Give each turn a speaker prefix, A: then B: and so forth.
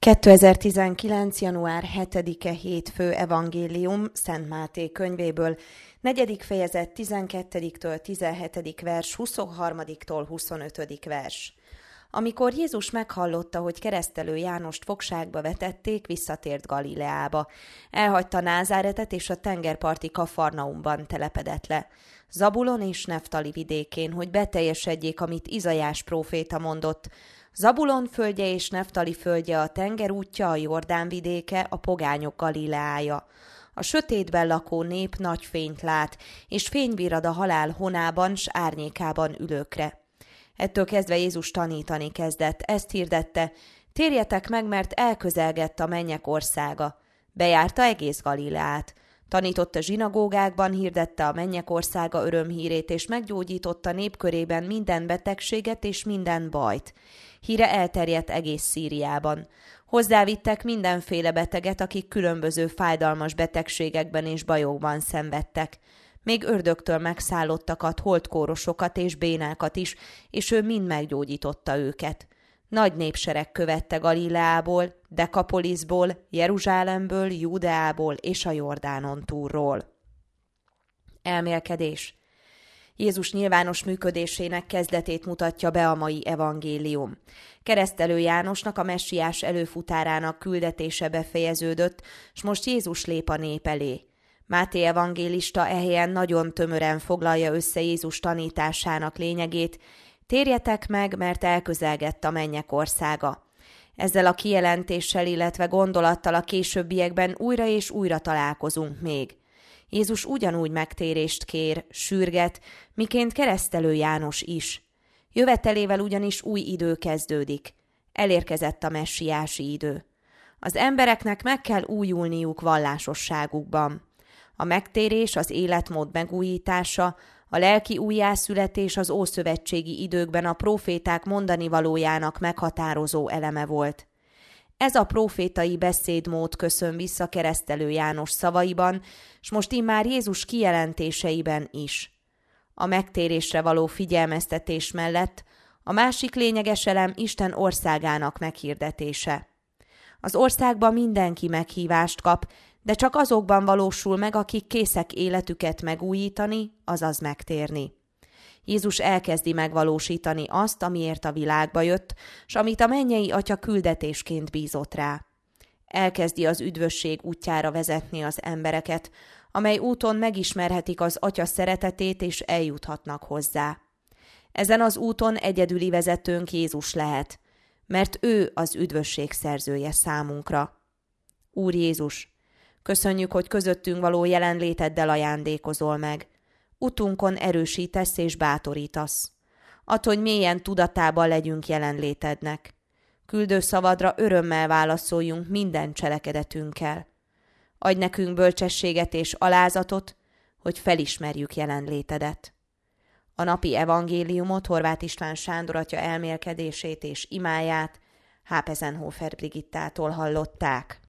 A: 2019. január 7-e hétfő evangélium Szent Máté könyvéből, 4. fejezet 12-től 17. vers, 23-tól 25. vers. Amikor Jézus meghallotta, hogy Keresztelő Jánost fogságba vetették, visszatért Galileába. Elhagyta Názáretet és a tengerparti Kafarnaumban telepedett le, Zabulon és Neftali vidékén, hogy beteljesedjék, amit Izaiás próféta mondott. Zabulon földje és Neftali földje a tengerútja, a Jordán vidéke, a pogányok Galileája. A sötétben lakó nép nagy fényt lát, és fény virrad a halál honában s árnyékában ülőkre. Ettől kezdve Jézus tanítani kezdett, ezt hirdette: térjetek meg, mert elközelgett a mennyek országa. Bejárta egész Galileát. Tanította zsinagógákban, hirdette a mennyek országa örömhírét, és meggyógyította népkörében minden betegséget és minden bajt. Híre elterjedt egész Szíriában. Hozzávittek mindenféle beteget, akik különböző fájdalmas betegségekben és bajokban szenvedtek. Még ördögtől megszállottakat, holtkórosokat és bénákat is, és ő mind meggyógyította őket. Nagy népsereg követte Galileából, Dekapoliszból, Jeruzsálemből, Júdeából és a Jordánon túlról. Elmélkedés. Jézus nyilvános működésének kezdetét mutatja be a mai evangélium. Keresztelő Jánosnak, a messiás előfutárának küldetése befejeződött, s most Jézus lép a nép elé. Máté evangélista ehelyén nagyon tömören foglalja össze Jézus tanításának lényegét: térjetek meg, mert elközelgett a mennyek országa. Ezzel a kijelentéssel, illetve gondolattal a későbbiekben újra és újra találkozunk még. Jézus ugyanúgy megtérést kér, sürget, miként Keresztelő János is. Jövetelével ugyanis új idő kezdődik. Elérkezett a messiási idő. Az embereknek meg kell újulniuk vallásosságukban. A megtérés, az életmód megújítása, a lelki újjászületés az ószövetségi időkben a próféták mondanivalójának meghatározó eleme volt. Ez a prófétai beszédmód köszön vissza Keresztelő János szavaiban, s most immár Jézus kijelentéseiben is. A megtérésre való figyelmeztetés mellett a másik lényeges elem Isten országának meghirdetése. Az országban mindenki meghívást kap, de csak azokban valósul meg, akik készek életüket megújítani, azaz megtérni. Jézus elkezdi megvalósítani azt, amiért a világba jött, s amit a mennyei Atya küldetésként bízott rá. Elkezdi az üdvösség útjára vezetni az embereket, amely úton megismerhetik az Atya szeretetét és eljuthatnak hozzá. Ezen az úton egyedüli vezetőnk Jézus lehet, mert ő az üdvösség szerzője számunkra. Úr Jézus, köszönjük, hogy közöttünk való jelenléteddel ajándékozol meg. Utunkon erősítesz és bátorítasz. Add, hogy mélyen tudatában legyünk jelenlétednek. Küldő szavadra örömmel válaszoljunk minden cselekedetünkkel. Adj nekünk bölcsességet és alázatot, hogy felismerjük jelenlétedet. A napi evangéliumot Horváth István Sándor atya elmélkedését és imáját Hápezenhofer Brigittától hallották.